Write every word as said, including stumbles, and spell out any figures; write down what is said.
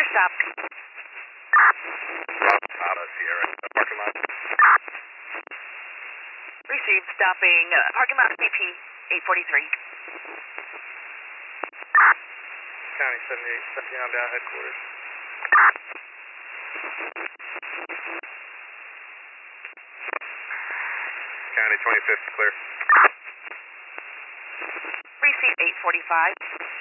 stop. Auto Sierra, parking lot. Received, stopping uh, parking lot B P eight forty-three. County seventy-eight, stepping on down headquarters. County twenty-fifth, clear. Received eight forty-five.